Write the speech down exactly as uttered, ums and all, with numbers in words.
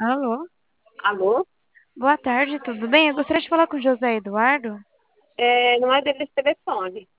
Alô? Alô? Boa tarde, tudo bem? Eu gostaria de falar com o José Eduardo. É, não é dele esse telefone.